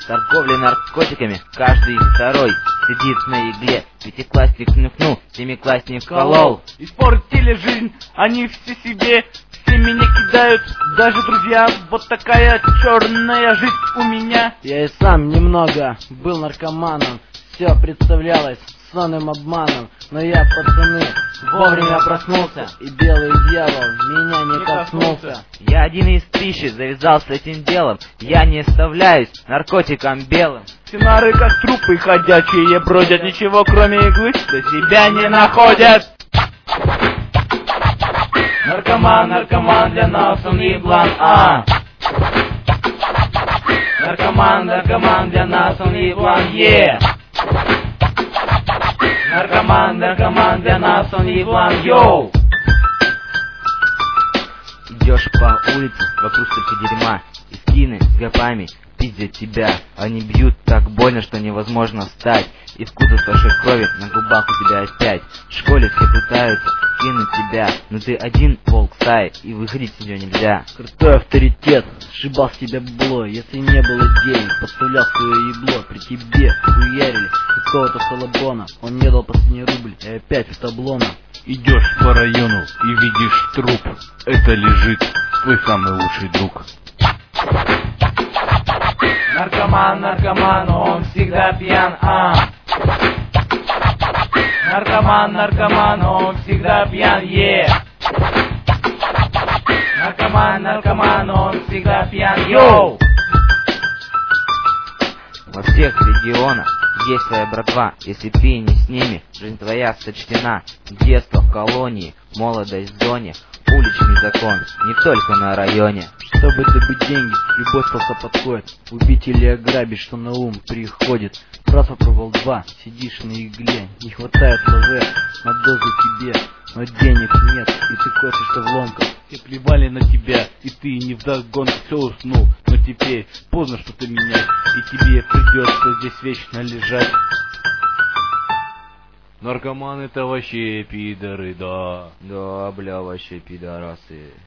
торговлей наркотиками каждый второй сидит на игле. Пятиклассник нюхнул, семиклассник колол. Испортили жизнь, они все себе, все меня кидают, даже друзья. Вот такая черная жизнь у меня. Я и сам немного был наркоманом, все представлялось сонным обманом. Но я, пацаны, вовремя проснулся, и белый дьявол меня не коснулся. Я один из тысячи завязал с этим делом, я не оставляюсь наркотиком белым. Все нары как трупы ходячие бродят, ничего кроме иглы для себя не находят. Наркоман, наркоман, для нас он еблан, Наркоман, наркоман, для нас он еблан, Наркоман, наркоман, для нас он еблан, йоу. Идешь по улице, вокруг столько дерьма, и скины с гопами пиздят тебя. Они бьют так больно, что невозможно встать. И вкус вашей крови на губах у тебя опять. В школе все пытаются кинуть тебя, но ты один волк стаи, и выходить с нее нельзя. Крутой авторитет, сшибал с тебя бабло. Если не было денег, подставлял свое ебло. При тебе хуярили какого-то салабона. Он не дал последний рубль, и опять в таблона. Идешь по району и видишь труп. Это лежит твой самый лучший друг. Наркоман, наркоман, он всегда пьян, Наркоман, наркоман, он всегда пьян, Наркоман, наркоман, он всегда пьян, йоу. Во всех регионах есть своя братва. Если ты не с ними, жизнь твоя сочтена. Детство в колонии, молодость в зоне, уличный закон не только на районе. Чтобы добыть деньги, любой способ подходит. Убить или ограбить, что на ум приходит. Раз попробовал два, сидишь на игле. Не хватает ЛВ на дозу тебе, но денег нет, и ты косишься в ломках. Все плевали на тебя, и ты не вдогонку все уснул. Но теперь поздно что-то менять, и тебе придется здесь вечно лежать. Наркоманы это вообще пидоры, да. Да, бля, вообще пидорасы.